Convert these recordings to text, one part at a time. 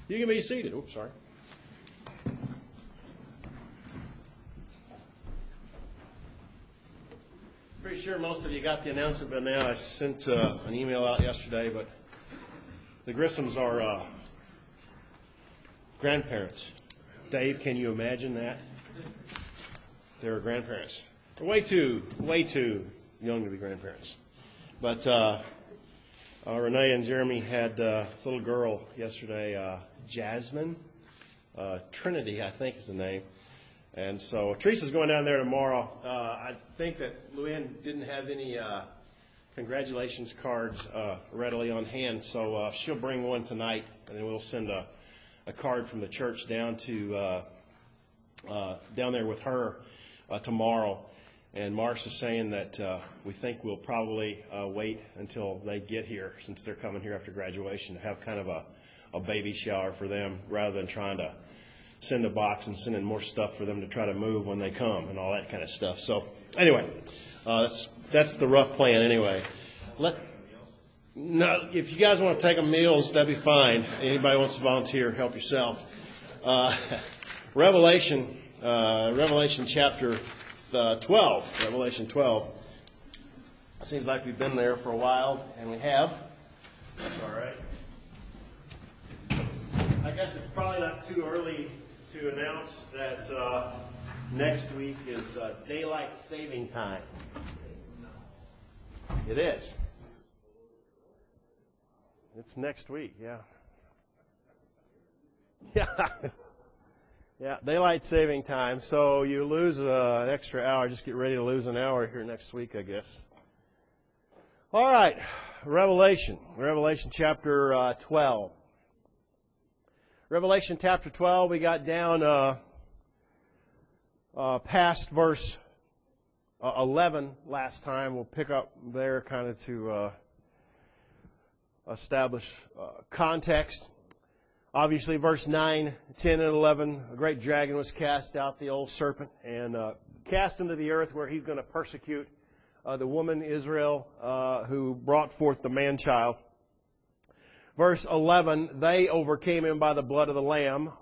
You can be seated. Oops, sorry. Pretty sure most of you got the announcement by now. I sent an email out yesterday, but the Grissams are grandparents. Dave, can you imagine that? They're grandparents. They're way too young to be grandparents. But Renee and Jeremy had a little girl yesterday, Jasmine. Trinity, I think is the name. And so Teresa's going down there tomorrow. I think that Luann didn't have any congratulations cards readily on hand, so she'll bring one tonight, and then we'll send a card from the church down to down there with her tomorrow. And Marsh is saying that we think we'll probably wait until they get here, since they're coming here after graduation, to have kind of a baby shower for them, rather than trying to send a box and sending more stuff for them to try to move when they come and all that kind of stuff. So anyway, that's the rough plan anyway. No, if you guys want to take them meals, that'd be fine. Anybody wants to volunteer, help yourself. Revelation chapter 12. Revelation 12. Seems like we've been there for a while, and we have. That's all right. I guess it's probably not too early to announce that next week is daylight saving time. It is. It's next week, yeah. Yeah. Yeah, daylight saving time. So you lose an extra hour. Just get ready to lose an hour here next week, I guess. All right, Revelation chapter 12. Revelation chapter 12, we got down past verse 11 last time. We'll pick up there kind of to establish context. Obviously, verse 9, 10, and 11, a great dragon was cast out, the old serpent, and cast into the earth, where he's going to persecute the woman Israel who brought forth the man-child. Verse 11, they overcame him by the blood of the Lamb.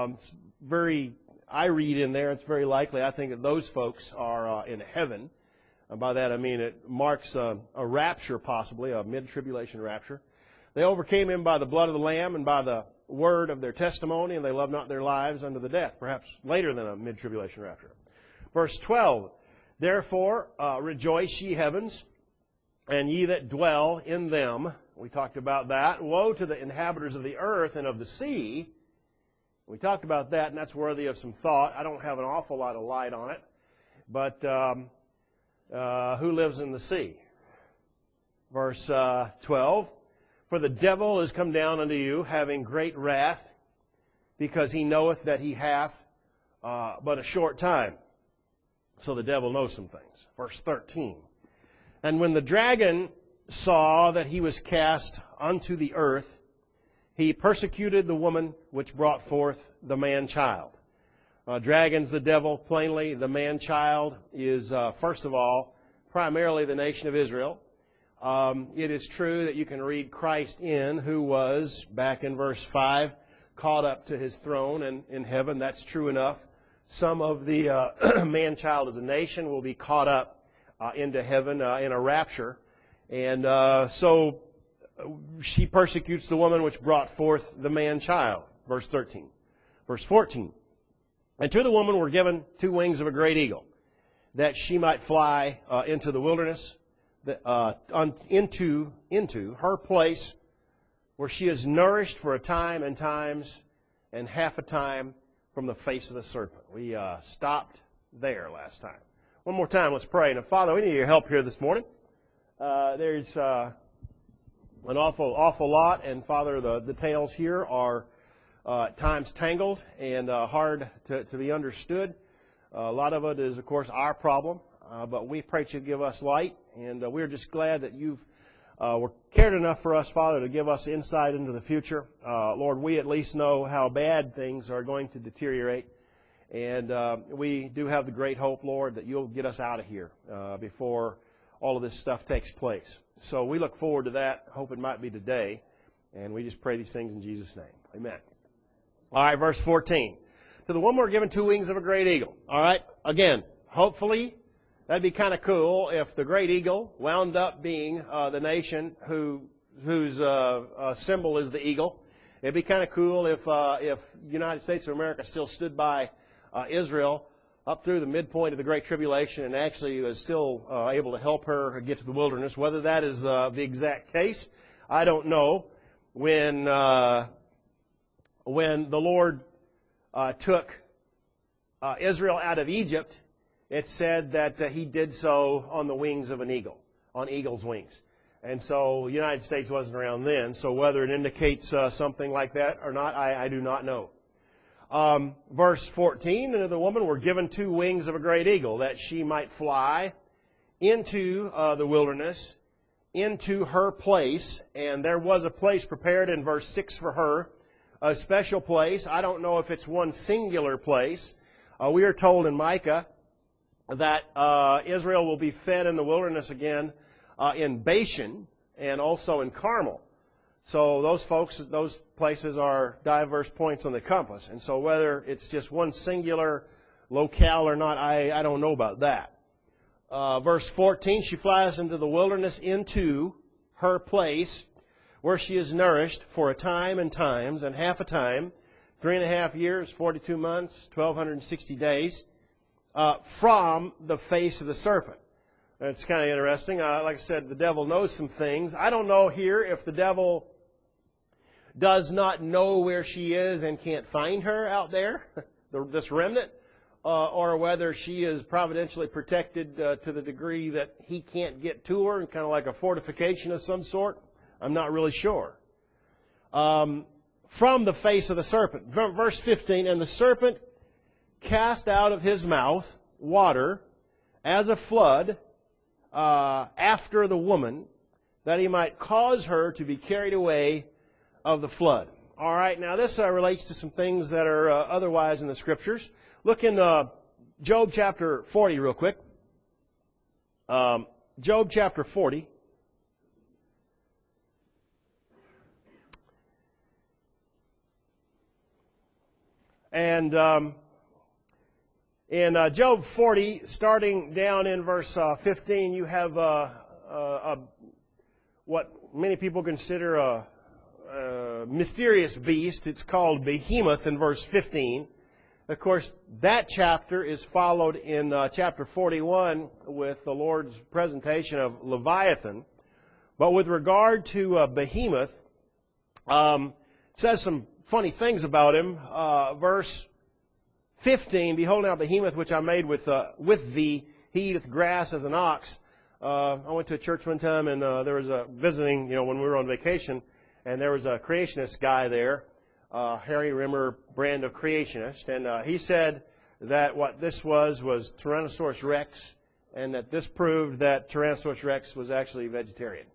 I read in there, it's very likely, I think that those folks are in heaven. And by that I mean it marks a rapture, possibly, a mid-tribulation rapture. They overcame him by the blood of the Lamb and by the word of their testimony, and they loved not their lives unto the death, perhaps later than a mid-tribulation rapture. Verse 12, therefore rejoice, ye heavens, and ye that dwell in them. We talked about that. Woe to the inhabitants of the earth and of the sea. We talked about that, and that's worthy of some thought. I don't have an awful lot of light on it. But who lives in the sea? Verse 12, for the devil is come down unto you, having great wrath, because he knoweth that he hath but a short time. So the devil knows some things. Verse 13, and when the dragon saw that he was cast unto the earth, he persecuted the woman which brought forth the man-child. Dragon's the devil, plainly. The man-child is, first of all, primarily the nation of Israel. It is true that you can read Christ who was, back in verse 5, caught up to his throne in heaven. That's true enough. Some of the man-child as a nation will be caught up into heaven in a rapture. And so she persecutes the woman which brought forth the man-child. Verse 13. Verse 14. And to the woman were given 2 wings of a great eagle, that she might fly into the wilderness, into her place, where she is nourished for a time and times and half a time from the face of the serpent. We stopped there last time. One more time, let's pray. Now, Father, we need your help here this morning. There's an awful lot, and Father, the details here are at times tangled and hard to be understood. A lot of it is, of course, our problem, but we pray that you give us light, and we're just glad that you've were cared enough for us, Father, to give us insight into the future. Lord, we at least know how bad things are going to deteriorate, and we do have the great hope, Lord, that you'll get us out of here before all of this stuff takes place. So we look forward to that. Hope it might be today. And we just pray these things in Jesus' name. Amen. All right, verse 14. To the woman were given 2 wings of a great eagle. All right, again, hopefully that'd be kind of cool if the great eagle wound up being the nation whose symbol is the eagle. It'd be kind of cool if United States of America still stood by Israel up through the midpoint of the Great Tribulation and actually was still able to help her get to the wilderness. Whether that is the exact case, I don't know. When the Lord took Israel out of Egypt, it said that He did so on the wings of an eagle, on eagle's wings. And so the United States wasn't around then, so whether it indicates something like that or not, I do not know. Verse 14, and the woman were given 2 wings of a great eagle, that she might fly into the wilderness, into her place. And there was a place prepared in verse 6 for her, a special place. I don't know if it's one singular place. We are told in Micah that Israel will be fed in the wilderness again in Bashan and also in Carmel. So those places are diverse points on the compass. And so whether it's just one singular locale or not, I don't know about that. Verse 14, she flies into the wilderness, into her place, where she is nourished for a time and times and half a time, 3.5 years, 42 months, 1,260 days, from the face of the serpent. It's kind of interesting. Like I said, the devil knows some things. I don't know here if the devil does not know where she is and can't find her out there, this remnant, or whether she is providentially protected to the degree that he can't get to her, and kind of like a fortification of some sort. I'm not really sure. From the face of the serpent. Verse 15, and the serpent cast out of his mouth water as a flood after the woman, that he might cause her to be carried away of the flood. All right, now this relates to some things that are otherwise in the Scriptures. Look in Job chapter 40 real quick. Job chapter 40. And in Job 40, starting down in verse 15, you have what many people consider a mysterious beast. It's called Behemoth in verse 15. Of course, that chapter is followed in chapter 41 with the Lord's presentation of Leviathan. But with regard to Behemoth, it says some funny things about him. Verse 15, behold now Behemoth, which I made with thee, he eateth grass as an ox. I went to a church one time, and there was a visiting, when we were on vacation, and there was a creationist guy there, Harry Rimmer, brand of creationist, and he said that what this was Tyrannosaurus Rex, and that this proved that Tyrannosaurus Rex was actually vegetarian.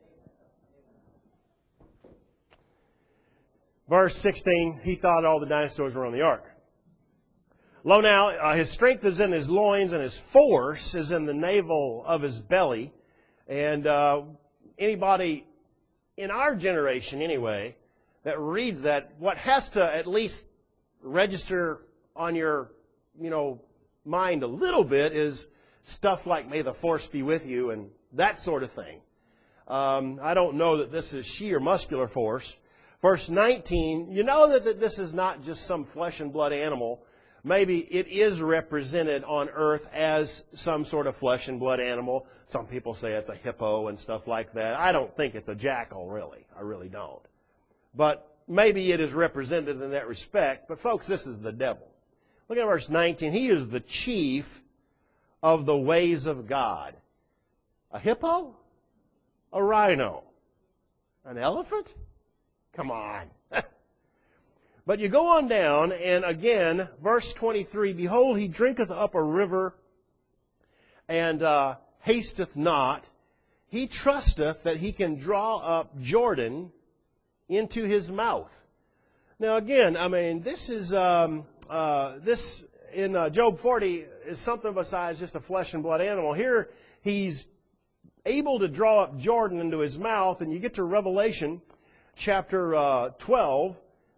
Verse 16, he thought all the dinosaurs were on the ark. Lo now, his strength is in his loins, and his force is in the navel of his belly. And anybody in our generation, anyway, that reads that, what has to at least register on your, mind a little bit is stuff like, may the force be with you, and that sort of thing. I don't know that this is sheer muscular force. Verse 19, you know that this is not just some flesh and blood animal. Maybe it is represented on earth as some sort of flesh and blood animal. Some people say it's a hippo and stuff like that. I don't think it's a jackal, really. I really don't. But maybe it is represented in that respect. But folks, this is the devil. Look at verse 19. He is the chief of the ways of God. A hippo? A rhino? An elephant? Come on. But you go on down, and again, verse 23, behold, he drinketh up a river, and hasteth not. He trusteth that he can draw up Jordan into his mouth. Now again, this is this in Job 40 is something besides just a flesh and blood animal. Here, he's able to draw up Jordan into his mouth, and you get to Revelation chapter 12,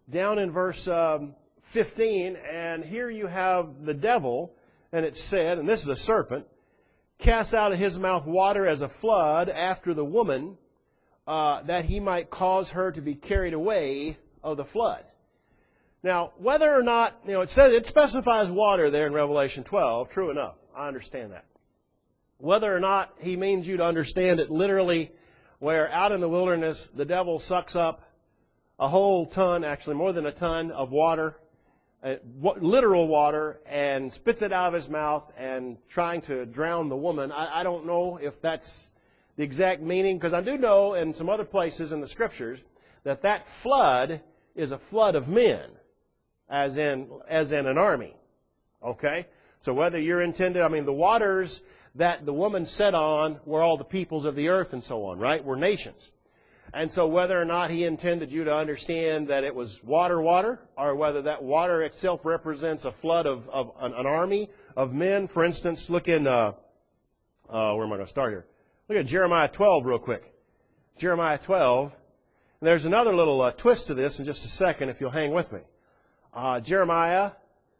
down in verse 15, and here you have the devil, and it said, and this is a serpent, cast out of his mouth water as a flood after the woman, that he might cause her to be carried away of the flood. Now, whether or not, it specifies water there in Revelation 12, true enough, I understand that. Whether or not he means you to understand it literally, where out in the wilderness, the devil sucks up a whole ton, actually more than a ton of water, literal water, and spits it out of his mouth and trying to drown the woman. I don't know if that's the exact meaning, because I do know in some other places in the Scriptures that flood is a flood of men, as in an army. Okay? So whether you're intended, the waters that the woman sat on were all the peoples of the earth and so on, right? Were nations. And so whether or not he intended you to understand that it was water, or whether that water itself represents a flood of an army of men. For instance, look in, where am I going to start here? Look at Jeremiah 12 real quick. Jeremiah 12. And there's another little twist to this in just a second if you'll hang with me. Jeremiah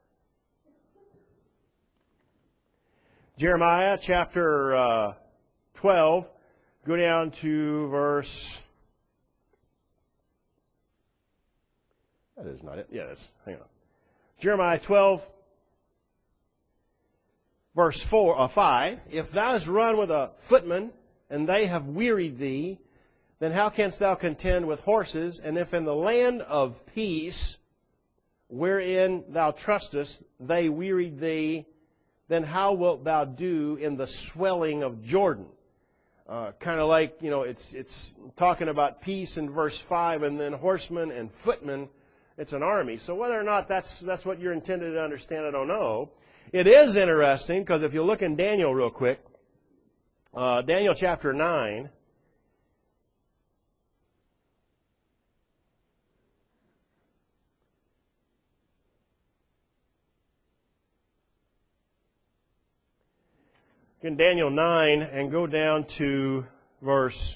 chapter 12. Go down to verse... That is not it. Yeah, it is. Hang on. Jeremiah 12, verse 5. If thou hast run with a footman, and they have wearied thee, then how canst thou contend with horses? And if in the land of peace, wherein thou trustest, they wearied thee, then how wilt thou do in the swelling of Jordan? Kind of like, it's talking about peace in verse 5, and then horsemen and footmen. It's an army. So whether or not that's what you're intended to understand, I don't know. It is interesting, because if you look in Daniel real quick, Daniel chapter 9, in Daniel 9 and go down to verse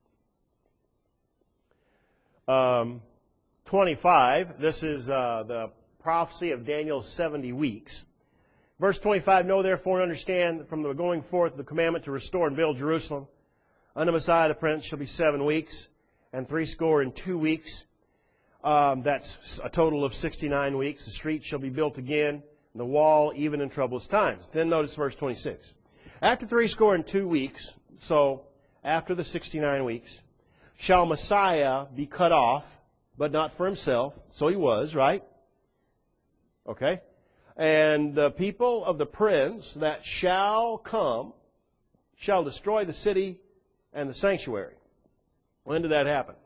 25. This is the prophecy of Daniel's 70 weeks. Verse 25, know therefore and understand from the going forth of the commandment to restore and build Jerusalem unto Messiah the Prince shall be 7 weeks, and 62 weeks. That's a total of 69 weeks. The street shall be built again, and the wall even in troublous times. Then notice verse 26. After 62 weeks, so after the 69 weeks, shall Messiah be cut off, but not for himself. So he was, right? Okay. And the people of the prince that shall come shall destroy the city and the sanctuary. When did that happen?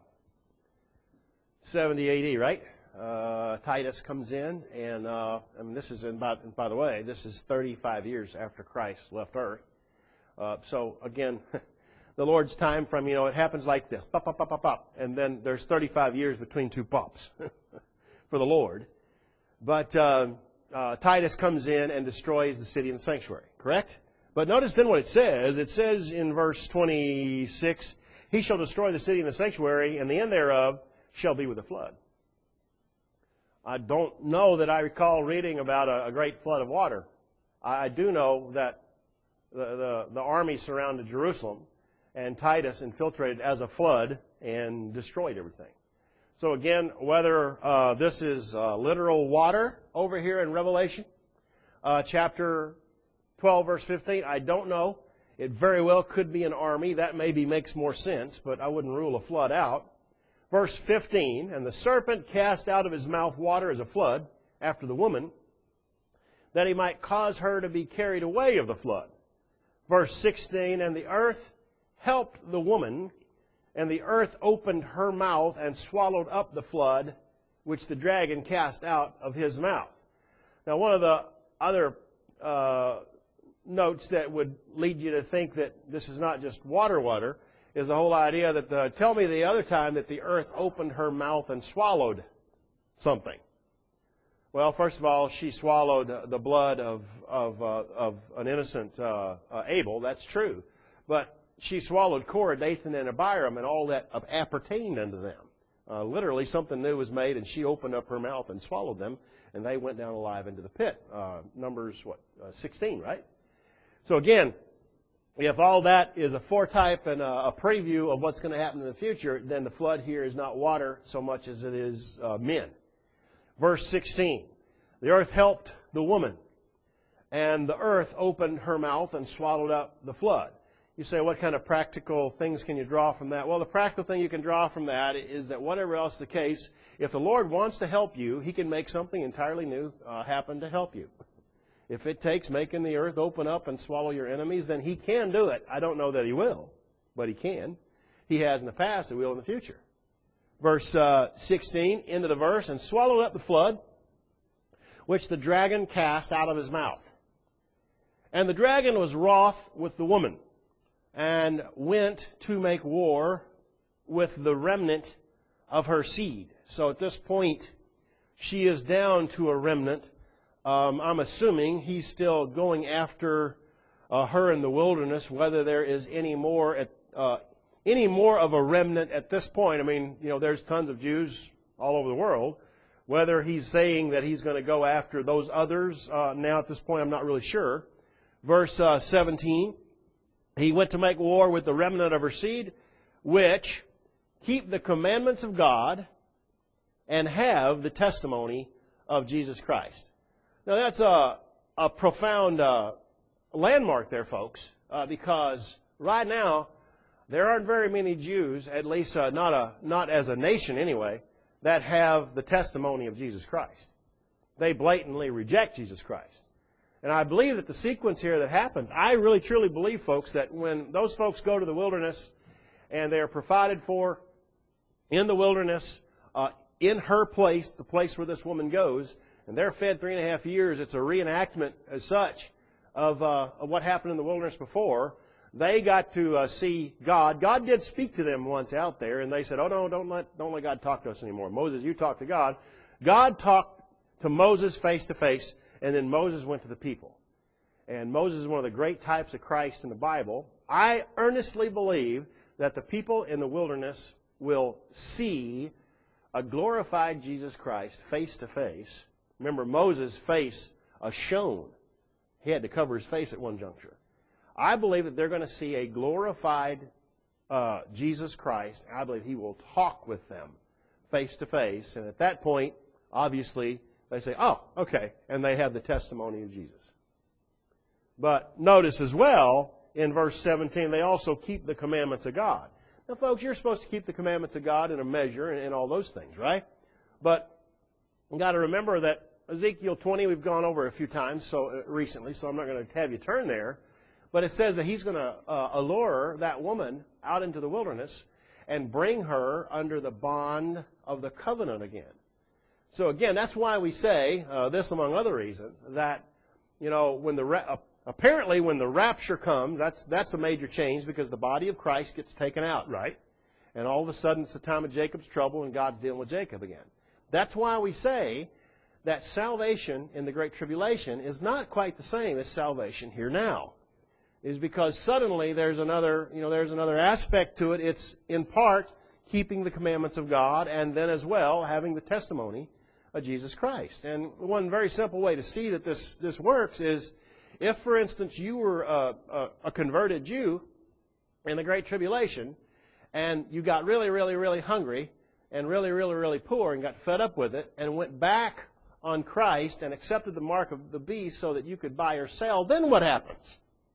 70 AD, right? Titus comes in, and this is by the way, this is 35 years after Christ left earth. So again, the Lord's time frame, it happens like this. Pop, pop, pop, pop, pop. And then there's 35 years between two pops for the Lord. But Titus comes in and destroys the city and the sanctuary, correct? But notice then what it says. It says in verse 26, he shall destroy the city and the sanctuary, and the end thereof shall be with a flood. I don't know that I recall reading about a great flood of water. I do know that the army surrounded Jerusalem, and Titus infiltrated as a flood and destroyed everything. So again, whether this is literal water over here in Revelation, chapter 12, verse 15, I don't know. It very well could be an army. That maybe makes more sense, but I wouldn't rule a flood out. Verse 15, and the serpent cast out of his mouth water as a flood after the woman, that he might cause her to be carried away of the flood. Verse 16, and the earth helped the woman, and the earth opened her mouth and swallowed up the flood, which the dragon cast out of his mouth. Now, one of the other notes that would lead you to think that this is not just water, is the whole idea that tell me the other time that the earth opened her mouth and swallowed something. Well, first of all, she swallowed the blood of an innocent Abel. That's true. But she swallowed Korah, Dathan, and Abiram, and all that appertained unto them. Literally, something new was made, and she opened up her mouth and swallowed them, and they went down alive into the pit. Numbers, 16, right? So again, if all that is a foretype and a preview of what's going to happen in the future, then the flood here is not water so much as it is men. Verse 16, the earth helped the woman, and the earth opened her mouth and swallowed up the flood. You say, what kind of practical things can you draw from that? Well, the practical thing you can draw from that is that whatever else the case, if the Lord wants to help you, He can make something entirely new happen to help you. If it takes making the earth open up and swallow your enemies, then He can do it. I don't know that He will, but He can. He has in the past, He will in the future. Verse 16, into the verse, and swallowed up the flood, which the dragon cast out of his mouth. And the dragon was wroth with the woman, and went to make war with the remnant of her seed. So at this point, she is down to a remnant. I'm assuming he's still going after her in the wilderness, whether there is any more of a remnant at this point. I mean, there's tons of Jews all over the world. Whether he's saying that he's going to go after those others now at this point, I'm not really sure. Verse 17, he went to make war with the remnant of her seed, which keep the commandments of God and have the testimony of Jesus Christ. Now that's a profound landmark there, folks, because right now there aren't very many Jews, at least not as a nation anyway, that have the testimony of Jesus Christ. They blatantly reject Jesus Christ. And I believe that the sequence here that happens, I really truly believe, folks, that when those folks go to the wilderness and they are provided for in the wilderness, in her place, the place where this woman goes, and they're fed 3.5 years, it's a reenactment as such of what happened in the wilderness before. They got to see God. God did speak to them once out there, and they said, "Oh no, don't let God talk to us anymore. Moses, you talk to God." God talked to Moses face to face. And then Moses went to the people. And Moses is one of the great types of Christ in the Bible. I earnestly believe that the people in the wilderness will see a glorified Jesus Christ face to face. Remember, Moses' face shone. He had to cover his face at one juncture. I believe that they're going to see a glorified Jesus Christ. I believe He will talk with them face to face. And at that point, obviously, they say, "Oh, okay," and they have the testimony of Jesus. But notice as well, in verse 17, they also keep the commandments of God. Now, folks, you're supposed to keep the commandments of God in a measure and all those things, right? But you've got to remember that Ezekiel 20 we've gone over a few times recently, so I'm not going to have you turn there. But it says that He's going to allure that woman out into the wilderness and bring her under the bond of the covenant again. So again, that's why we say this, among other reasons, that when apparently when the rapture comes, that's a major change because the body of Christ gets taken out, right? And all of a sudden it's the time of Jacob's trouble and God's dealing with Jacob again. That's why we say that salvation in the Great Tribulation is not quite the same as salvation here now. Is because suddenly there's another aspect to it. It's in part keeping the commandments of God and then as well having the testimony of Jesus Christ. And one very simple way to see that this works is if, for instance, you were a converted Jew in the Great Tribulation and you got really, really, really hungry and really, really, really poor and got fed up with it and went back on Christ and accepted the mark of the beast so that you could buy or sell, then what happens?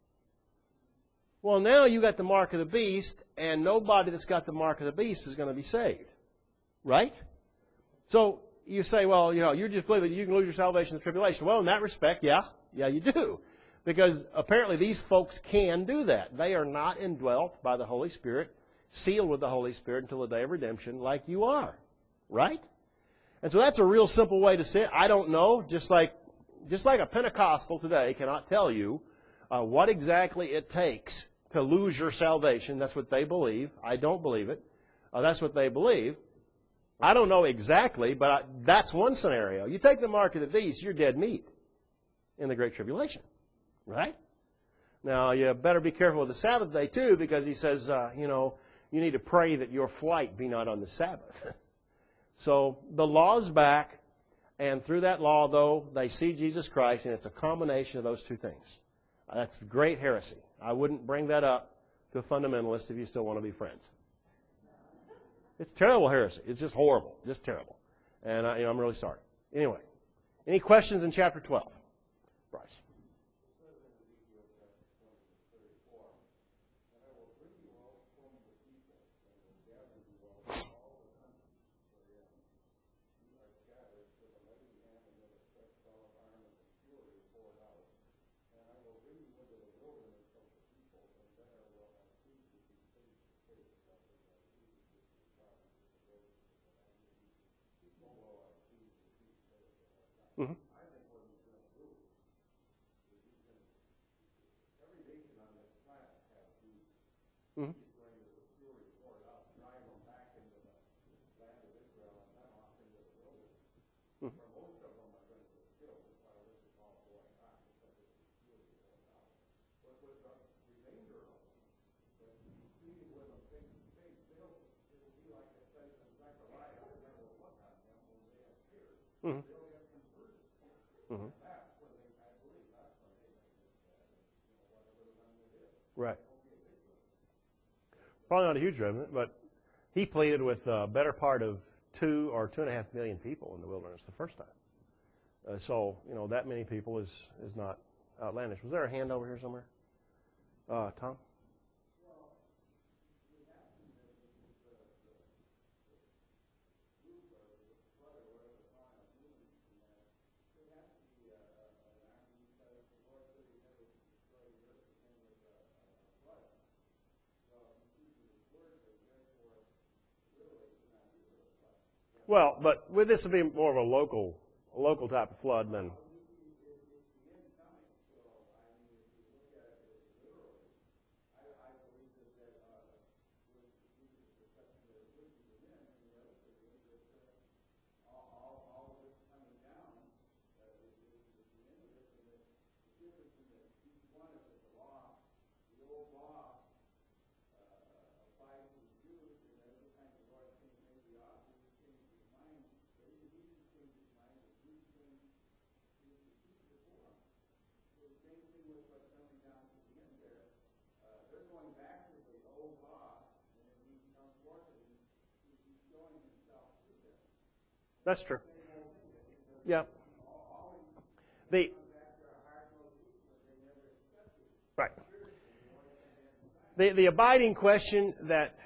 Well, now you got the mark of the beast and nobody that's got the mark of the beast is going to be saved. Right? So you say, well, you just believe that you can lose your salvation in the tribulation. Well, in that respect, yeah, you do. Because apparently these folks can do that. They are not indwelt by the Holy Spirit, sealed with the Holy Spirit until the day of redemption like you are. Right? And so that's a real simple way to say it. I don't know, just like a Pentecostal today cannot tell you what exactly it takes to lose your salvation. That's what they believe. I don't believe it. That's what they believe. I don't know exactly, but that's one scenario. You take the mark of the beast, you're dead meat in the Great Tribulation. Right? Now, you better be careful with the Sabbath day, too, because he says, you need to pray that your flight be not on the Sabbath. So the law's back, and through that law, though, they see Jesus Christ, and it's a combination of those two things. That's great heresy. I wouldn't bring that up to a fundamentalist if you still want to be friends. It's terrible heresy. It's just horrible, just terrible. And I'm really sorry. Anyway, any questions in chapter 12? Bryce. Mm-hmm. Mm-hmm. Mm-hmm. Mm-hmm. Right. Probably not a huge remnant, but he pleaded with a better part of 2 or 2.5 million people in the wilderness the first time. So, that many people is not outlandish. Was there a hand over here somewhere? Tom? Well, but with this would be more of a local type of flood than. That's true. Yeah. Right. The abiding question that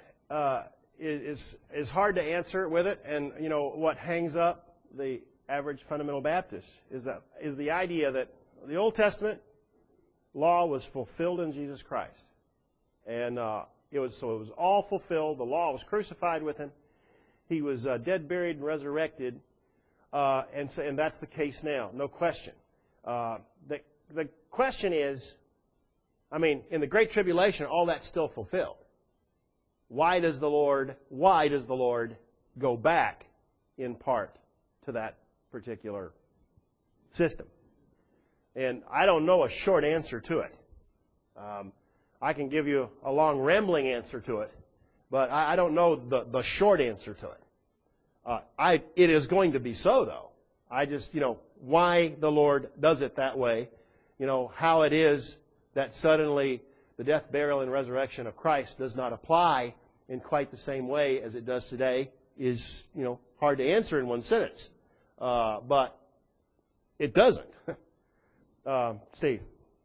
is hard to answer with it, and what hangs up the average fundamental Baptist is the idea that the Old Testament law was fulfilled in Jesus Christ, and it was all fulfilled. The law was crucified with him. He was dead, buried, and resurrected, and that's the case now, no question. The question is, in the Great Tribulation, all that's still fulfilled. Why does the Lord go back in part to that particular system? And I don't know a short answer to it. I can give you a long rambling answer to it, but I don't know the short answer to it. It is going to be so, though. I just, why the Lord does it that way, how it is that suddenly the death, burial, and resurrection of Christ does not apply in quite the same way as it does today is, hard to answer in one sentence. But it doesn't. Steve.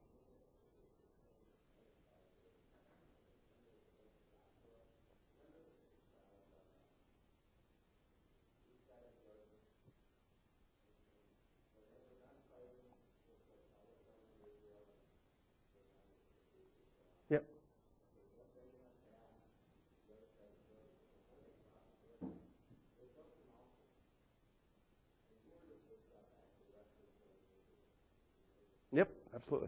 Yep. Yep, absolutely.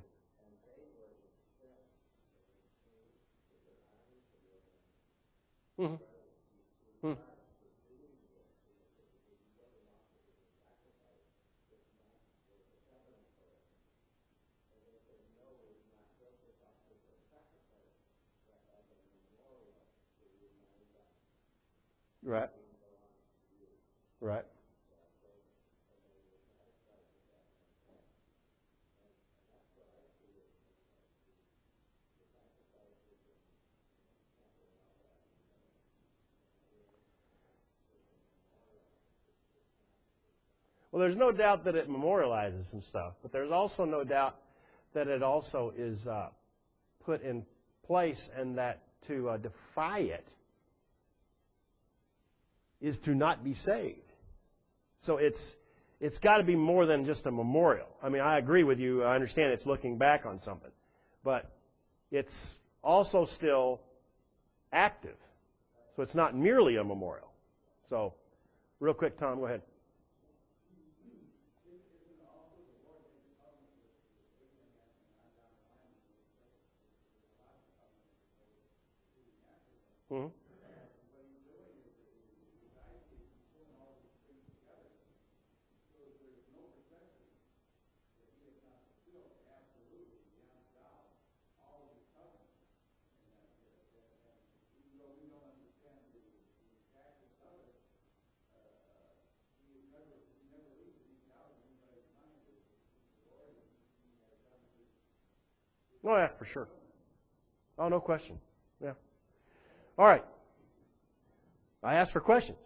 Mm-hmm. Mm-hmm. Right. Right. Well, there's no doubt that it memorializes some stuff, but there's also no doubt that it also is put in place, and that to defy it is to not be saved. So it's got to be more than just a memorial. I mean, I agree with you. I understand it's looking back on something, but it's also still active. So it's not merely a memorial. So, real quick, Tom, go ahead. Mm-hmm. Oh, yeah, for sure. Oh, no question. Yeah. All right. I asked for questions.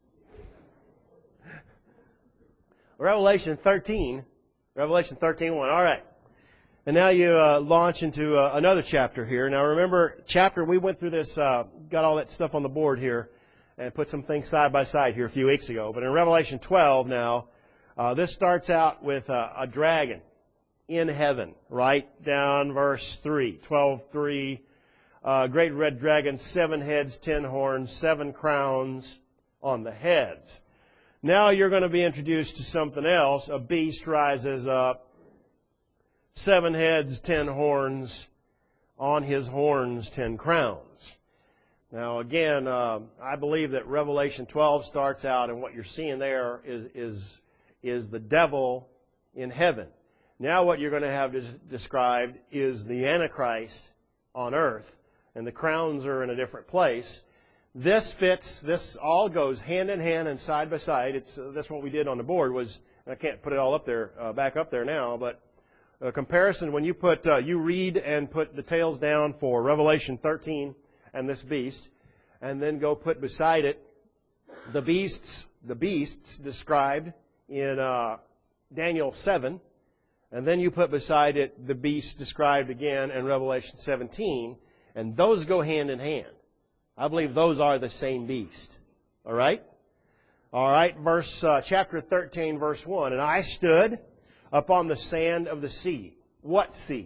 Revelation 13, 1. All right. And now you launch into another chapter here. Now remember, we went through this, got all that stuff on the board here, and put some things side by side here a few weeks ago. But in Revelation 12 now, this starts out with a dragon in heaven, right down verse 3, 12:3. Great red dragon, 7 heads, 10 horns, 7 crowns on the heads. Now you're going to be introduced to something else. A beast rises up, 7 heads, 10 horns, on his horns 10 crowns. Now again, I believe that Revelation 12 starts out, and what you're seeing there is the devil in heaven. Now what you're going to have described is the Antichrist on earth, and the crowns are in a different place. This all goes hand in hand and side by side. That's what we did on the board. I can't put it all up there, back up there now, but a comparison when you read and put the tails down for Revelation 13 and this beast, and then go put beside it the beasts described in Daniel 7. And then you put beside it the beast described again in Revelation 17, and those go hand in hand. I believe those are the same beast. All right? All right, chapter 13, verse 1. And I stood upon the sand of the sea. What sea?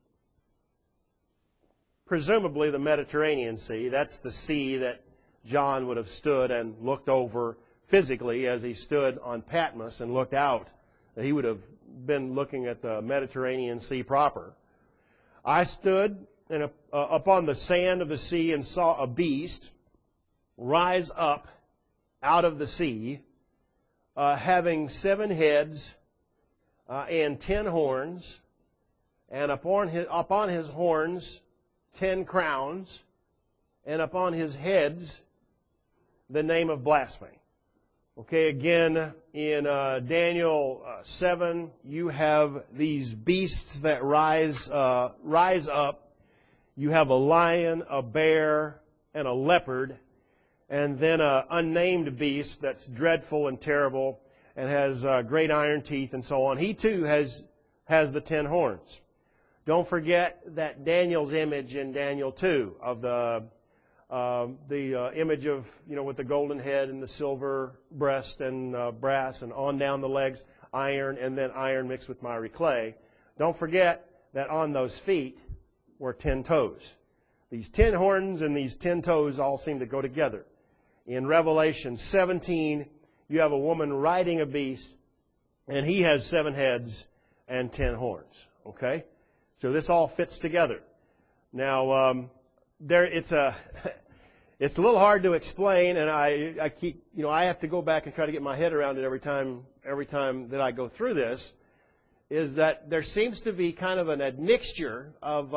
Presumably the Mediterranean Sea. That's the sea that John would have stood and looked over physically as he stood on Patmos and looked out. He would have been looking at the Mediterranean Sea proper. I stood upon the sand of the sea and saw a beast rise up out of the sea, having 7 heads and 10 horns, and upon his horns 10 crowns, and upon his heads the name of blasphemy. Okay, again, in Daniel 7, you have these beasts that rise up. You have a lion, a bear, and a leopard, and then an unnamed beast that's dreadful and terrible and has great iron teeth and so on. He too has the 10 horns. Don't forget that Daniel's image in Daniel 2 of the image of, with the golden head and the silver breast and brass and on down the legs, iron, and then iron mixed with miry clay. Don't forget that on those feet were 10 toes. These 10 horns and these 10 toes all seem to go together. In Revelation 17, you have a woman riding a beast, and he has 7 heads and 10 horns. Okay? So this all fits together. Now, it's a little hard to explain, and I keep, I have to go back and try to get my head around it every time that I go through this, is that there seems to be kind of an admixture of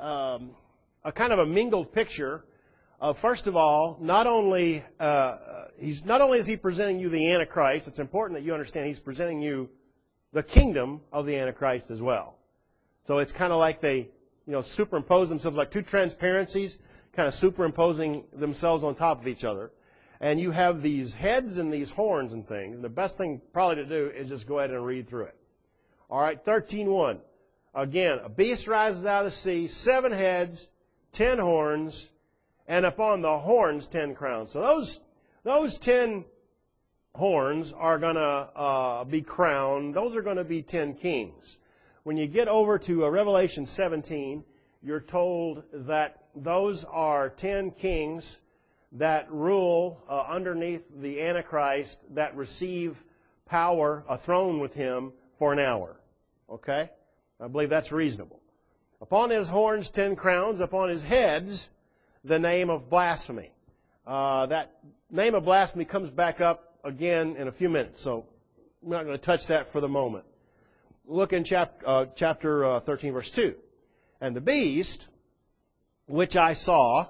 a kind of a mingled picture of, first of all, not only he's not only is he presenting you the Antichrist, it's important that you understand he's presenting you the kingdom of the Antichrist as well. So it's kind of like they, superimpose themselves, like two transparencies, kind of superimposing themselves on top of each other. And you have these heads and these horns and things. And the best thing probably to do is just go ahead and read through it. All right, 13:1. Again, a beast rises out of the sea, 7 heads, 10 horns, and upon the horns 10 crowns. So those 10 horns are going to be crowned. Those are going to be 10 kings. When you get over to Revelation 17, you're told that those are 10 kings that rule underneath the Antichrist, that receive power, a throne with him for an hour. Okay? I believe that's reasonable. Upon his horns 10 crowns, upon his heads the name of blasphemy. That name of blasphemy comes back up again in a few minutes, so I'm not going to touch that for the moment. Look in chapter 13, verse 2. And the beast, which I saw,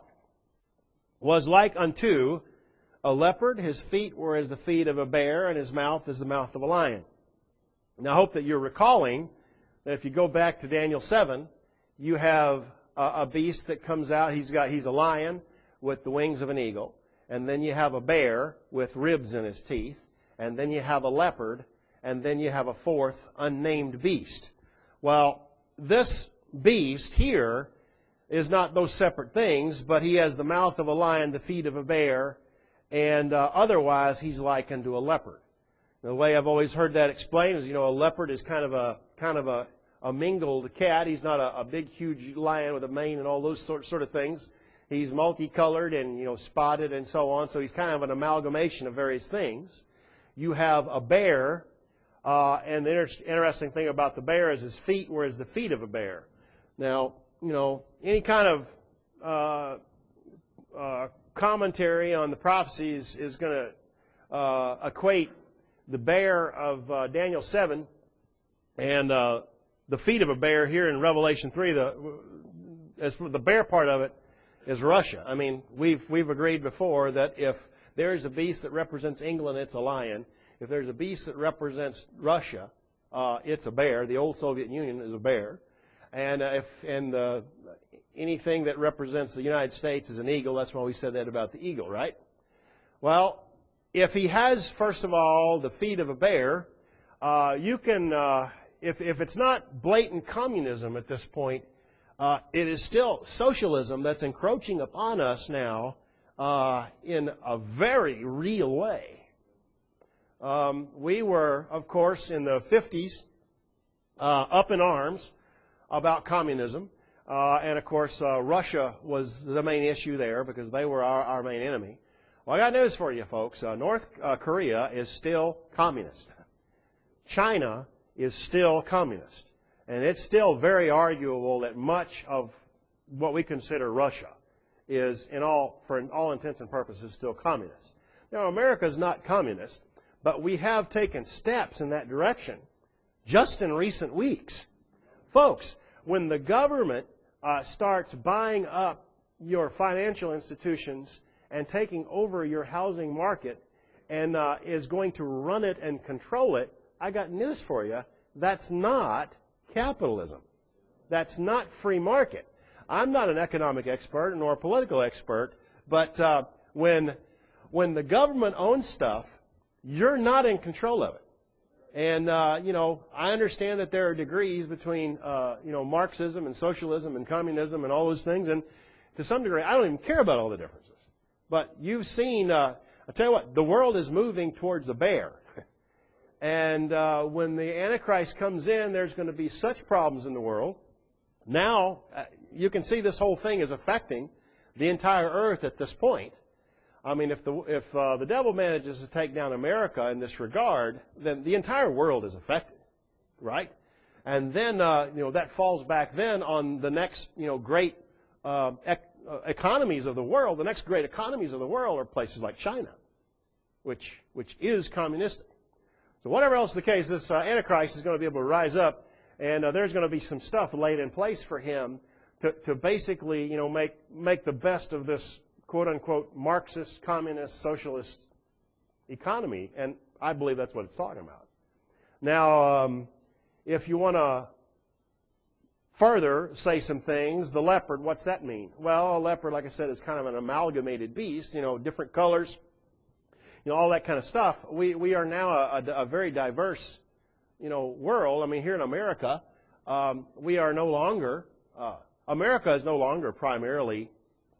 was like unto a leopard. His feet were as the feet of a bear, and his mouth as the mouth of a lion. Now I hope that you're recalling that if you go back to Daniel 7, you have a beast that comes out. He's a lion with the wings of an eagle. And then you have a bear with ribs in his teeth. And then you have a leopard. And then you have a fourth unnamed beast. Well, this beast here is not those separate things, but he has the mouth of a lion, the feet of a bear, and otherwise he's likened to a leopard. The way I've always heard that explained is, a leopard is kind of a mingled cat. He's not a big, huge lion with a mane and all those sort of things. He's multicolored and, spotted and so on, so he's kind of an amalgamation of various things. You have a bear, and the interesting thing about the bear is his feet were as the feet of a bear. Now, any kind of commentary on the prophecies is going to equate the bear of Daniel 7 and the feet of a bear here in Revelation 3. As for the bear part of it is Russia. I mean, we've agreed before that if there is a beast that represents England, it's a lion. If there's a beast that represents Russia, it's a bear. The old Soviet Union is a bear. And anything that represents the United States is an eagle. That's why we said that about the eagle, right? Well, if he has, first of all, the feet of a bear, you can, if it's not blatant communism at this point, it is still socialism that's encroaching upon us now in a very real way. We were, of course, in the 50s up in arms about communism. And, of course, Russia was the main issue there because they were our main enemy. Well, I got news for you, folks. North Korea is still communist. China is still communist. And it's still very arguable that much of what we consider Russia is, for all intents and purposes, still communist. Now, America is not communist, but we have taken steps in that direction just in recent weeks. Folks, when the government starts buying up your financial institutions and taking over your housing market and is going to run it and control it, I got news for you. That's not capitalism. That's not free market. I'm not an economic expert nor a political expert, but when the government owns stuff, you're not in control of it. And, I understand that there are degrees between, Marxism and socialism and communism and all those things. And to some degree, I don't even care about all the differences. But you've seen, I'll tell you what, the world is moving towards a bear. And when the Antichrist comes in, there's going to be such problems in the world. Now, you can see this whole thing is affecting the entire earth at this point. I mean, if the devil manages to take down America in this regard, then the entire world is affected, right? And then, that falls back then on the next, great economies of the world. The next great economies of the world are places like China, which is communistic. So whatever else the case, this Antichrist is going to be able to rise up, and there's going to be some stuff laid in place for him to basically, make the best of this quote-unquote Marxist, communist, socialist economy, and I believe that's what it's talking about. Now, if you want to further say some things, the leopard, what's that mean? Well, a leopard, like I said, is kind of an amalgamated beast, different colors, all that kind of stuff. We are now a very diverse, world. I mean, here in America, we are no longer, America is no longer primarily,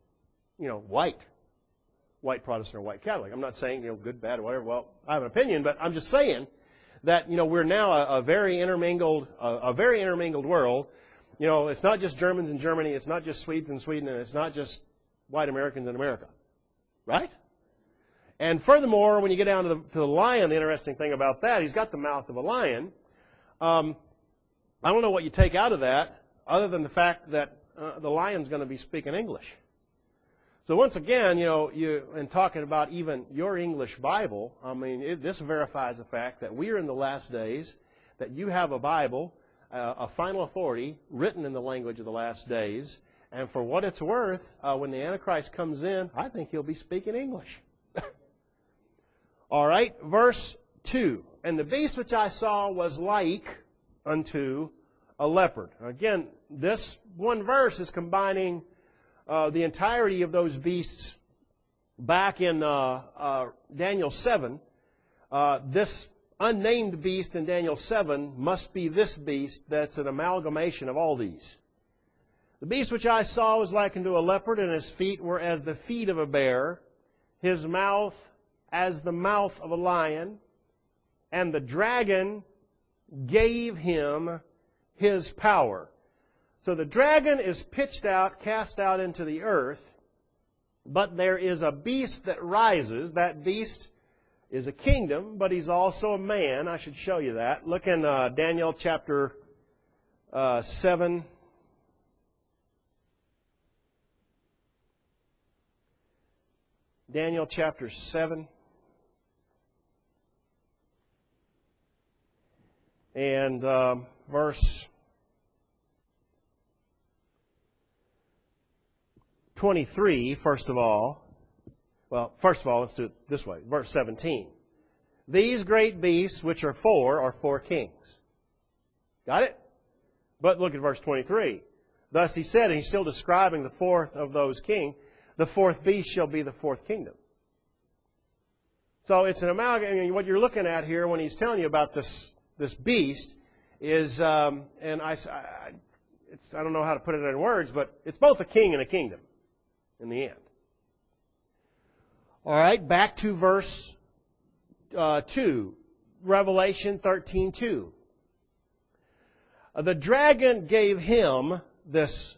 white Protestant or white Catholic. I'm not saying, good, bad, or whatever. Well, I have an opinion, but I'm just saying that, we're now a very intermingled world. It's not just Germans in Germany, it's not just Swedes in Sweden, and it's not just white Americans in America. Right? And furthermore, when you get down to the lion, the interesting thing about that, he's got the mouth of a lion. I don't know what you take out of that, other than the fact that the lion's going to be speaking English. So once again, in talking about even your English Bible, I mean, this verifies the fact that we are in the last days, that you have a Bible, a final authority, written in the language of the last days, and for what it's worth, when the Antichrist comes in, I think he'll be speaking English. All right, verse 2. And the beast which I saw was like unto a leopard. Again, this one verse is combining the entirety of those beasts back in Daniel 7. This unnamed beast in Daniel 7 must be this beast that's an amalgamation of all these. The beast which I saw was like unto a leopard, and his feet were as the feet of a bear, his mouth as the mouth of a lion, and the dragon gave him his power. So the dragon is pitched out, cast out into the earth, but there is a beast that rises. That beast is a kingdom, but he's also a man. I should show you that. Look in Daniel chapter 7. Daniel chapter 7. And verse 23, first of all. Well, first of all, let's do it this way. Verse 17. These great beasts, which are four kings. Got it? But look at verse 23. Thus he said, and he's still describing the fourth of those kings, the fourth beast shall be the fourth kingdom. So it's an amalgam. I mean, what you're looking at here when he's telling you about this beast is, and I don't know how to put it in words, but it's both a king and a kingdom in the end. All right, back to verse 2, Revelation 13:2. The dragon gave him this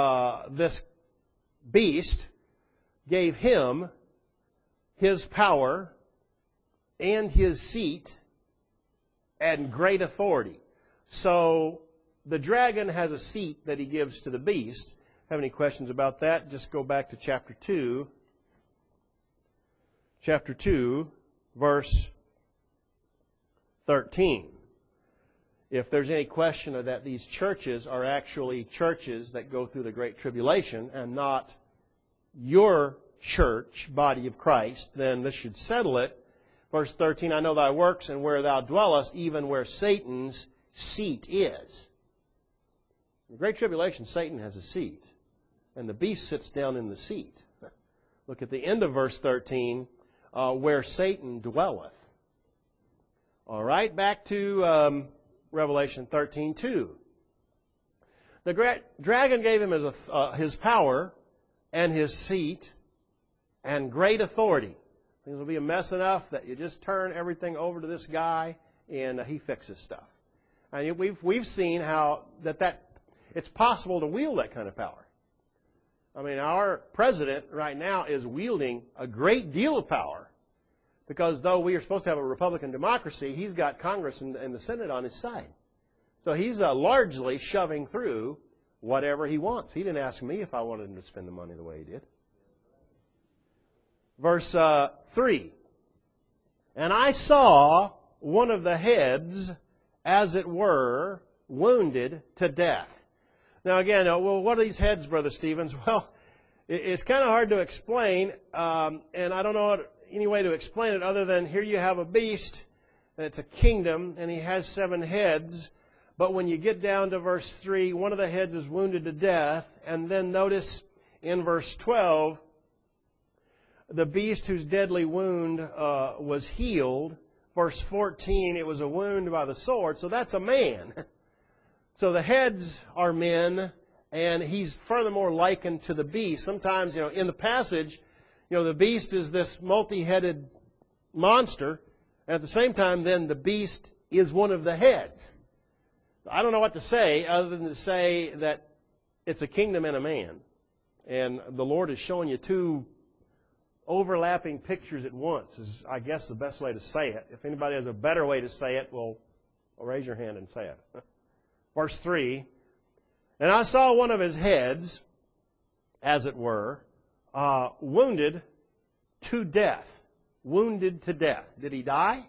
beast, gave him his power and his seat and great authority. So the dragon has a seat that he gives to the beast. Have any questions about that? Just go back to chapter 2. Chapter 2, verse 13. If there's any question of that these churches are actually churches that go through the Great Tribulation and not your church, body of Christ, then this should settle it. Verse 13, I know thy works and where thou dwellest, even where Satan's seat is. In the Great Tribulation, Satan has a seat, and the beast sits down in the seat. Look at the end of verse 13, where Satan dwelleth. All right, back to Revelation 13:2. The dragon gave him his power and his seat and great authority. Things will be a mess enough that you just turn everything over to this guy and he fixes stuff. And we've seen how that it's possible to wield that kind of power. I mean, our president right now is wielding a great deal of power because though we are supposed to have a Republican democracy, he's got Congress and the Senate on his side. So he's largely shoving through whatever he wants. He didn't ask me if I wanted him to spend the money the way he did. Verse 3. And I saw one of the heads, as it were, wounded to death. Now again, well, what are these heads, Brother Stevens? Well, it's kind of hard to explain, and I don't know any way to explain it other than here you have a beast, and it's a kingdom, and he has 7 heads. But when you get down to verse 3, one of the heads is wounded to death. And then notice in verse 12, the beast whose deadly wound was healed. Verse 14, it was a wound by the sword. So that's a man. So the heads are men, and he's furthermore likened to the beast. Sometimes, in the passage, the beast is this multi-headed monster. And at the same time, then the beast is one of the heads. I don't know what to say other than to say that it's a kingdom and a man. And the Lord is showing you 2 overlapping pictures at once is, I guess, the best way to say it. If anybody has a better way to say it, well, raise your hand and say it. Verse 3, and I saw one of his heads, as it were, wounded to death. Wounded to death. Did he die?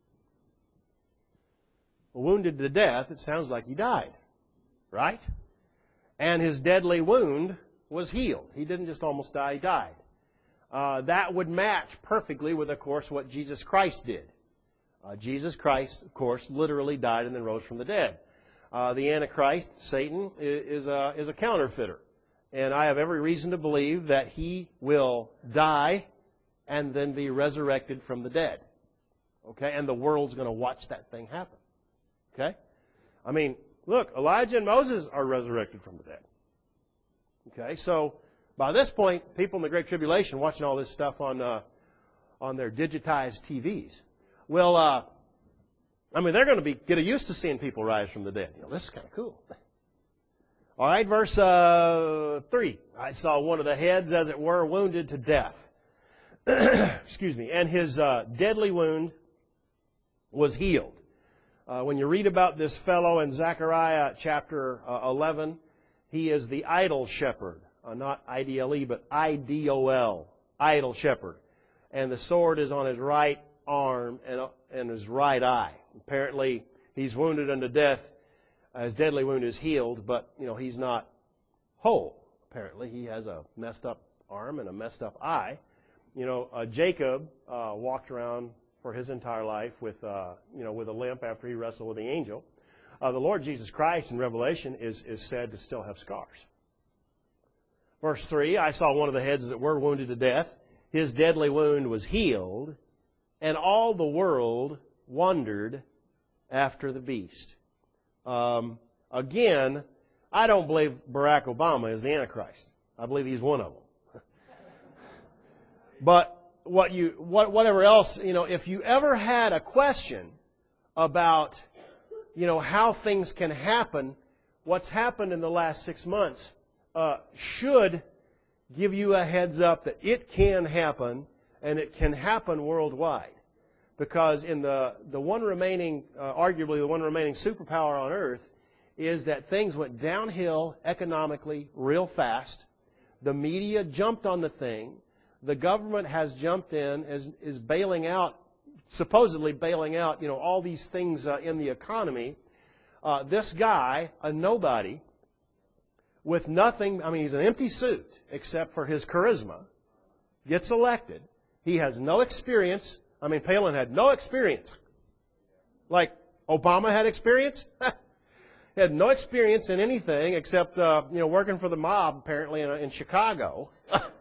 Wounded to death, it sounds like he died. Right? And his deadly wound was healed. He didn't just almost die, he died. That would match perfectly with, of course, what Jesus Christ did. Jesus Christ, of course, literally died and then rose from the dead. The Antichrist, Satan, is a counterfeiter. And I have every reason to believe that he will die and then be resurrected from the dead. Okay? And the world's going to watch that thing happen. Okay? I mean, look, Elijah and Moses are resurrected from the dead. Okay? So, by this point, people in the Great Tribulation watching all this stuff on their digitized TVs. Well, they're going to get used to seeing people rise from the dead. This is kind of cool. All right, verse 3. I saw one of the heads, as it were, wounded to death. Excuse me. And his deadly wound was healed. When you read about this fellow in Zechariah chapter 11, he is the idol shepherd. Not IDLE, but IDOL, idol shepherd. And the sword is on his right arm and his right eye. Apparently, he's wounded unto death. His deadly wound is healed, but, he's not whole. Apparently, he has a messed up arm and a messed up eye. Jacob walked around for his entire life with a limp after he wrestled with the angel. The Lord Jesus Christ in Revelation is said to still have scars. Verse 3, I saw one of the heads, as it were, wounded to death. His deadly wound was healed, and all the world wondered after the beast. Again, I don't believe Barack Obama is the Antichrist. I believe he's one of them. But whatever else, if you ever had a question about, how things can happen, what's happened in the last 6 months should give you a heads up that it can happen, and it can happen worldwide. Because in the one remaining, arguably the one remaining superpower on earth, is that things went downhill economically real fast. The media jumped on the thing. The government has jumped in, is bailing out, supposedly bailing out, all these things in the economy. This guy, a nobody, with nothing, he's an empty suit except for his charisma, gets elected. He has no experience. Palin had no experience. Like Obama had experience? He had no experience in anything except, working for the mob, apparently, in Chicago.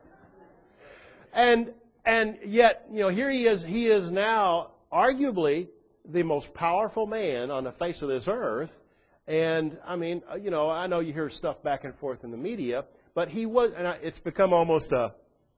And yet, here he is now arguably the most powerful man on the face of this earth. And, I know you hear stuff back and forth in the media, but he was, and it's become almost an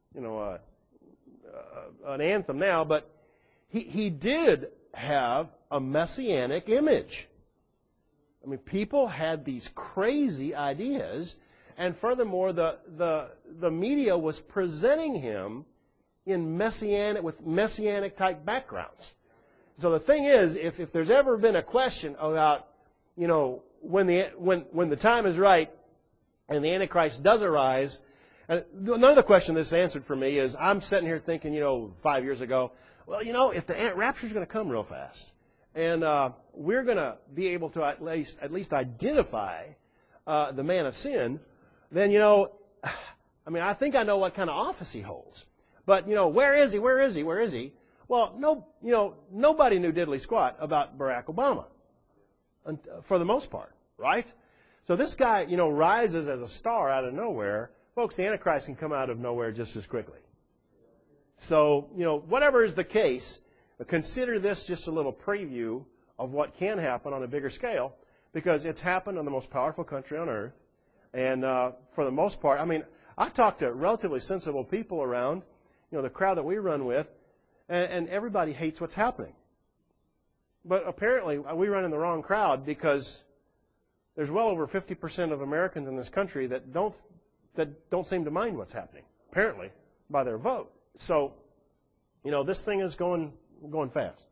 anthem now, but he did have a messianic image. People had these crazy ideas, and furthermore, the media was presenting him in with messianic type backgrounds. So the thing is, if there's ever been a question about, when the time is right and the Antichrist does arise, and another question that's answered for me is, I'm sitting here thinking, 5 years ago, well, if the rapture's going to come real fast, and we're going to be able to at least identify the man of sin, then, I think I know what kind of office he holds. But, where is he? Where is he? Where is he? Well, nobody knew diddly squat about Barack Obama, for the most part, right? So this guy, rises as a star out of nowhere. Folks, the Antichrist can come out of nowhere just as quickly. So, whatever is the case, consider this just a little preview of what can happen on a bigger scale, because it's happened in the most powerful country on earth. And for the most part, I talk to relatively sensible people around, the crowd that we run with, and everybody hates what's happening. But apparently, we run in the wrong crowd, because there's well over 50% of Americans in this country that don't seem to mind what's happening, apparently, by their vote. So, this thing is going fast.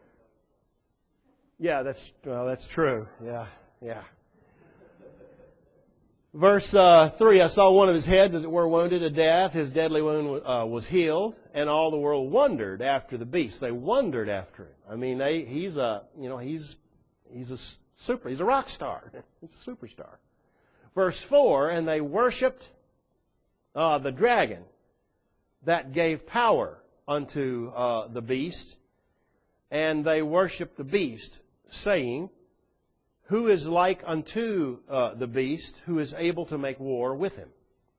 Yeah, that's true. Yeah. Verse 3, I saw one of his heads, as it were, wounded to death. His deadly wound was healed, and all the world wondered after the beast. They wondered after him. He's a rock star. He's a superstar. Verse 4, and they worshipped the dragon that gave power unto the beast, and they worshipped the beast, saying, who is like unto the beast, who is able to make war with him?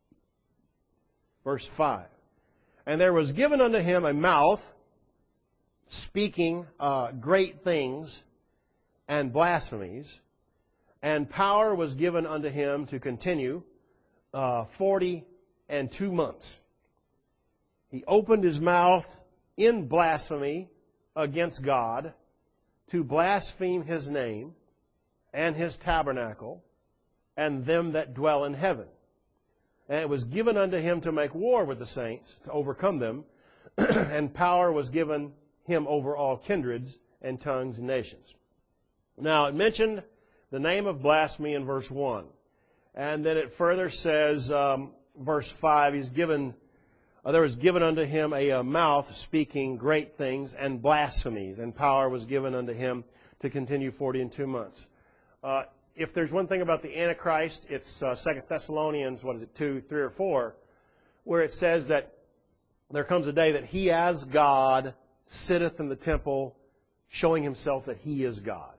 Verse 5, and there was given unto him a mouth, speaking great things and blasphemies, and power was given unto him to continue 42 months. He opened his mouth in blasphemy against God, to blaspheme his name and his tabernacle and them that dwell in heaven. And it was given unto him to make war with the saints, to overcome them, and power was given him over all kindreds and tongues and nations. Now, it mentioned the name of blasphemy in verse 1. And then it further says, verse 5, there was given unto him a mouth speaking great things and blasphemies, and power was given unto him to continue 42 months. If there's one thing about the Antichrist, it's 2 Thessalonians, 2, 3, or 4, where it says that there comes a day that he as God sitteth in the temple, showing himself that he is God.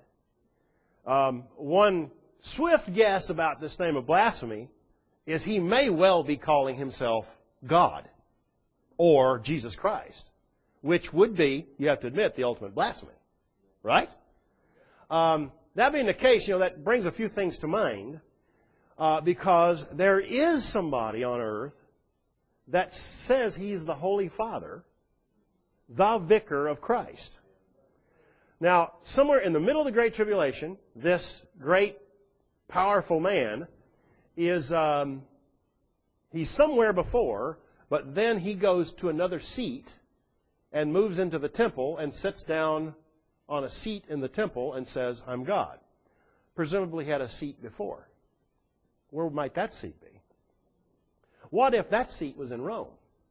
One swift guess about this name of blasphemy is he may well be calling himself God or Jesus Christ, which would be, you have to admit, the ultimate blasphemy. Right? That being the case, that brings a few things to mind, because there is somebody on earth that says he's the Holy Father, the Vicar of Christ. Now, somewhere in the middle of the Great Tribulation, this great, powerful man is, he's somewhere before, but then he goes to another seat and moves into the temple and sits down on a seat in the temple and says, I'm God. Presumably had a seat before. Where might that seat be? What if that seat was in Rome?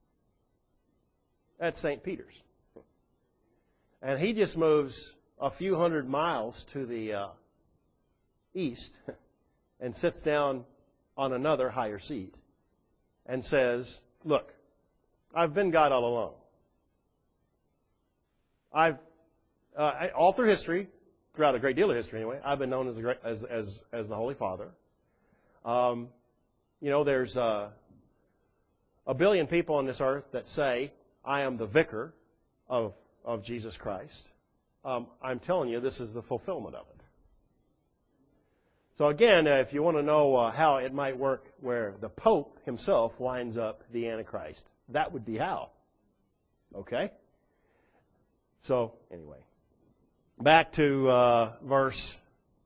At St. Peter's. And he just moves a few hundred miles to the east and sits down on another higher seat and says, look, I've been God all along. All through history, throughout a great deal of history anyway, I've been known as the Holy Father. There's a billion people on this earth that say, I am the vicar of Jesus Christ. I'm telling you, this is the fulfillment of it. So again, if you want to know how it might work where the Pope himself winds up the Antichrist, that would be how. Okay? So, anyway. Back to verse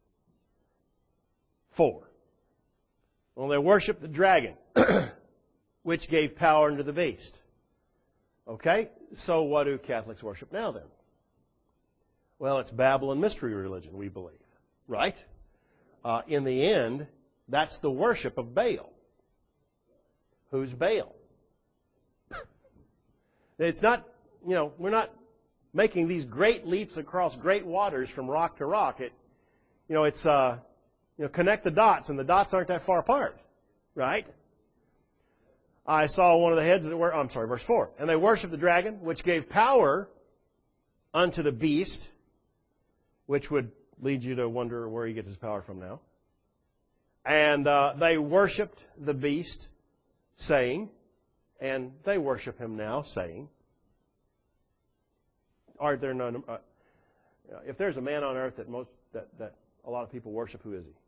4. Well, they worshiped the dragon, which gave power unto the beast. Okay? So what do Catholics worship now then? Well, it's Babylon mystery religion, we believe. Right? In the end, that's the worship of Baal. Who's Baal? It's not, we're not making these great leaps across great waters from rock to rock. It's connect the dots, and the dots aren't that far apart, right? I saw one of the heads that were, I'm sorry, verse 4. And they worshiped the dragon, which gave power unto the beast, which would lead you to wonder where he gets his power from now. And they worshiped the beast, saying, and they worship him now, saying, are there none? If there's a man on earth that a lot of people worship, who is he?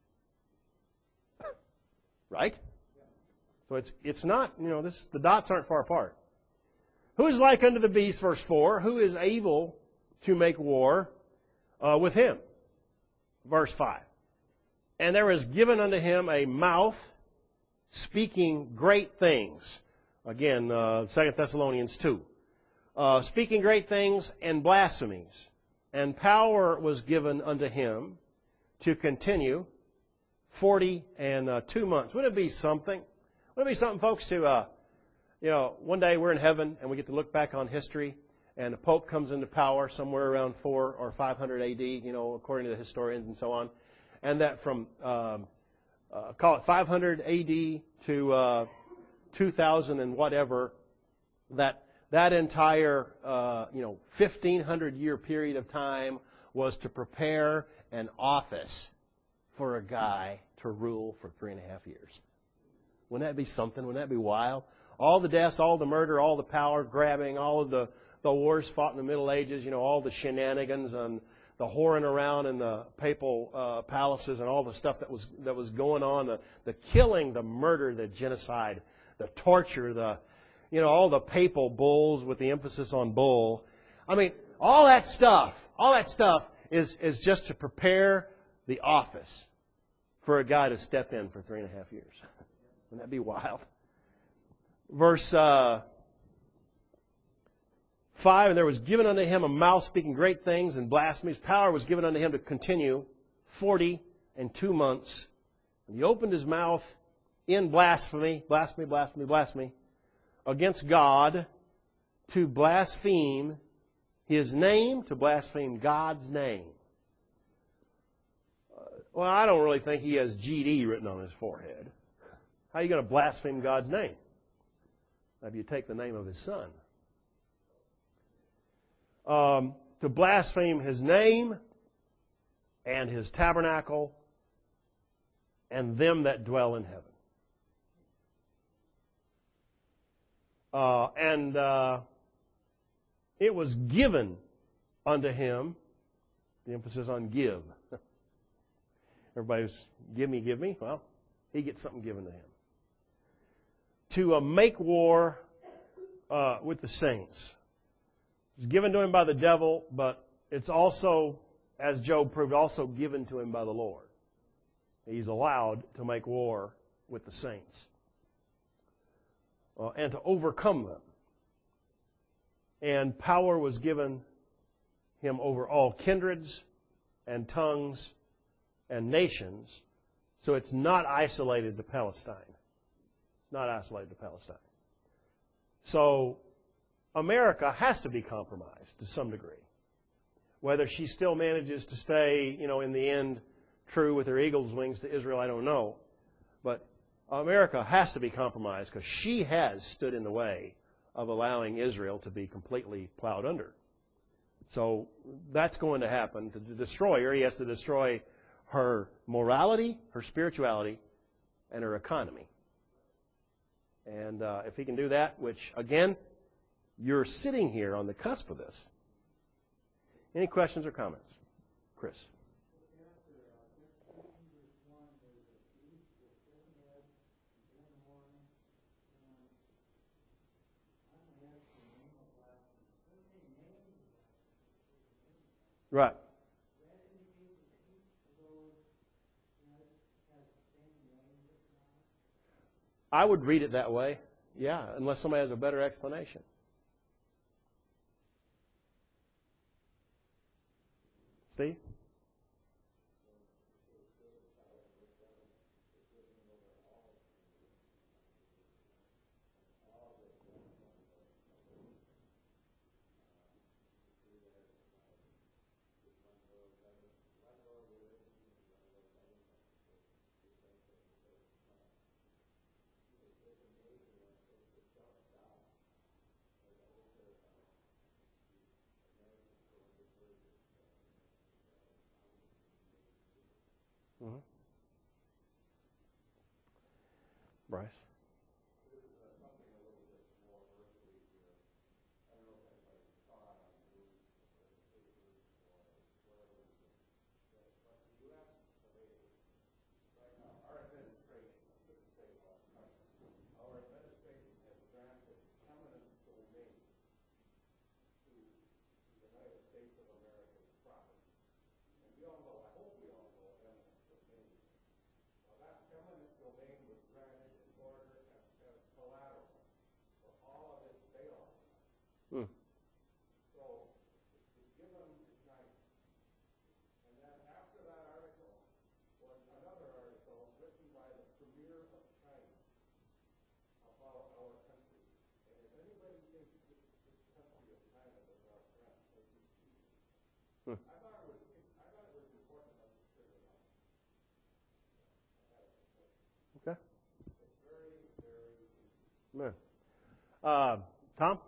Right? So it's not, the dots aren't far apart. Who is like unto the beast, verse 4, who is able to make war with him? Verse 5. And there was given unto him a mouth speaking great things. Again, 2 Thessalonians 2. Speaking great things and blasphemies. And power was given unto him to continue 40 and 2 months. Wouldn't it be something? Wouldn't it be something, folks, to, one day we're in heaven and we get to look back on history and the Pope comes into power somewhere around 400 or 500 A.D., according to the historians and so on. And that from, call it 500 A.D. to 2000 and whatever, that entire, 1,500-year period of time was to prepare an office for a guy to rule for 3.5 years. Wouldn't that be something? Wouldn't that be wild? All the deaths, all the murder, all the power grabbing, all of the wars fought in the Middle Ages, all the shenanigans and the whoring around in the papal palaces and all the stuff that was going on, the killing, the murder, the genocide, the torture, all the papal bulls with the emphasis on bull. I mean, all that stuff is just to prepare the office for a guy to step in for 3.5 years. Wouldn't that be wild? Verse 5, and there was given unto him a mouth speaking great things and blasphemies. Power was given unto him to continue 40 and 2 months. And he opened his mouth in blasphemy against God, to blaspheme his name, to blaspheme God's name. Well, I don't really think he has GD written on his forehead. How are you going to blaspheme God's name? Maybe you take the name of his son. To blaspheme his name and his tabernacle and them that dwell in heaven. And it was given unto him, the emphasis on give. Everybody's give me. Well, he gets something given to him. To make war with the saints. It's given to him by the devil, but it's also, as Job proved, also given to him by the Lord. He's allowed to make war with the saints. And to overcome them. And power was given him over all kindreds and tongues and nations. So it's not isolated to Palestine. It's not isolated to Palestine. So America has to be compromised to some degree. Whether she still manages to stay, in the end, true with her eagle's wings to Israel, I don't know. But America has to be compromised because she has stood in the way of allowing Israel to be completely plowed under. So that's going to happen. To destroy her, he has to destroy her morality, her spirituality, and her economy. And if he can do that, which, again, you're sitting here on the cusp of this. Any questions or comments? Chris? Right. I would read it that way, yeah, unless somebody has a better explanation. Steve? Mm-hmm. Bryce? Hmm. Hmm. Okay. Man. Tom?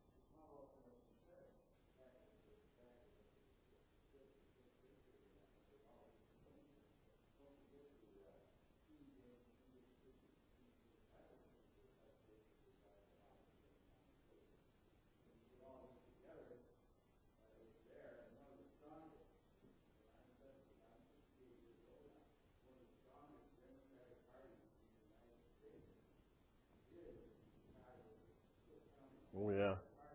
Oh, yeah.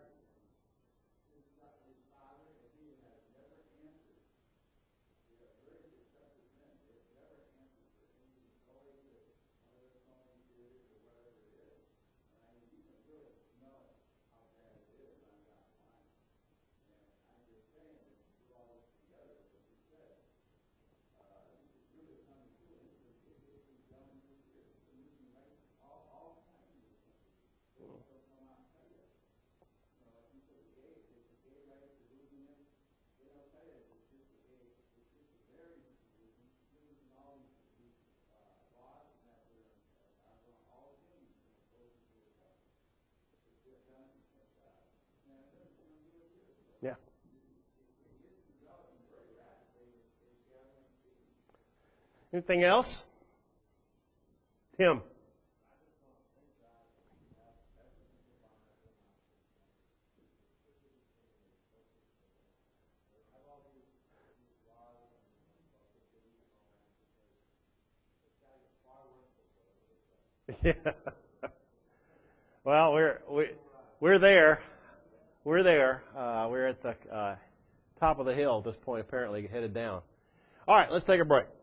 Yeah. Anything else? Tim? Yeah. Well, we're there. We're there. We're at the top of the hill at this point, apparently headed down. All right, let's take a break.